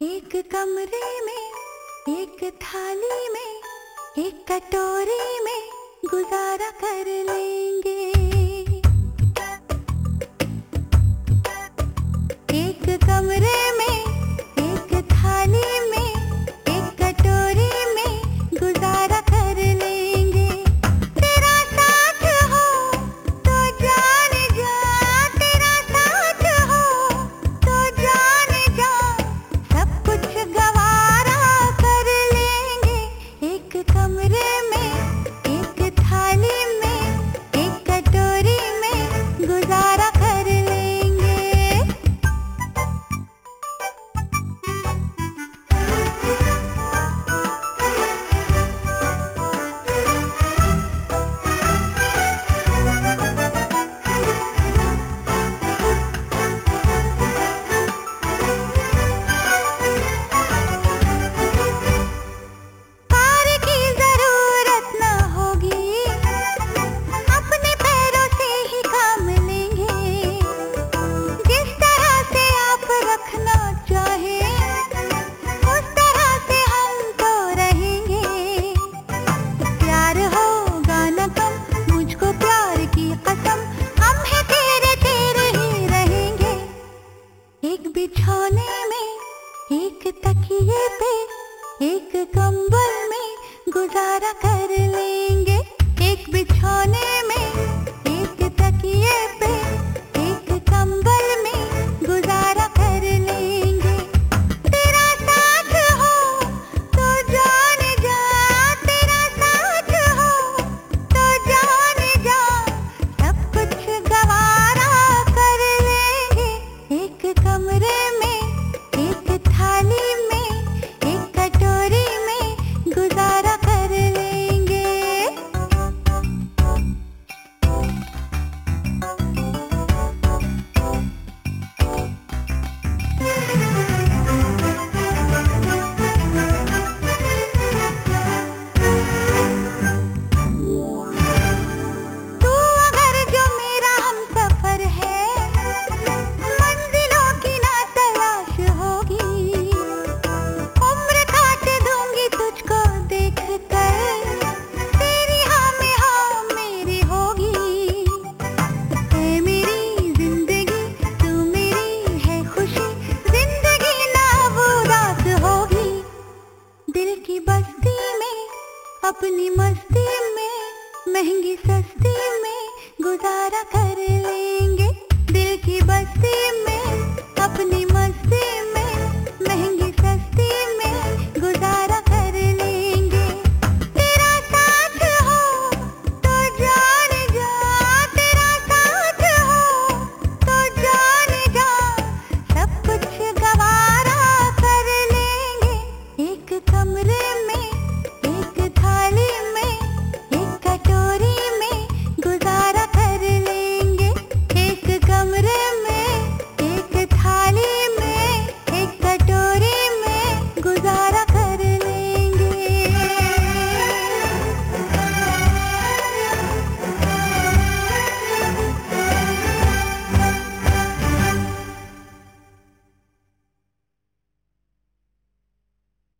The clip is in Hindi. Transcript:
एक कमरे में, एक थाली में, एक कटोरी में गुजारा कर लेंगे। एक कमरे में, एक थाली में, एक कटोरी में गुजारा कर लेंगे। तेरा साथ हो तो जान जा, तेरा साथ हो तो जान जा, सब कुछ गवारा कर लेंगे। एक कमरे में, एक थाली में, एक कटोरी में गुजारा कर लेंगे। कार की जरूरत न होगी, अपने पैरों से ही काम लेंगे। जिस तरह से आप रखना चाहे उस तरह से हम तो रहेंगे। प्यार होगा न कम, मुझको प्यार की कसम, हम है तेरे तेरे ही रहेंगे। एक बिछौने में, एक तकिए पे, एक कंबल में गुजारा कर लेंगे। एक बिछौने में, एक तकिए पे, एक कंबल में गुजारा कर लेंगे। तेरा साथ हो तो जान जा, तेरा साथ हो तो जान जा, सब कुछ गवारा कर लेंगे। एक कमरे में, एक थाली में, एक कटोरी में गुजारा कर लेंगे। तू अगर जो मेरा हमसफर है, मंजिलों की ना तलाश होगी। उम्र काट दूंगी तुझको देख कर, तेरी हाँ में हाँ मेरी होगी। है मेरी जिंदगी, तू मेरी है खुशी, जिंदगी ना वो रात होगी। दिल की बस्ती में, अपनी मस्ती में, महंगी सस्ती में गुजारा कर लेंगे। दिल की बस्ती में, अपनी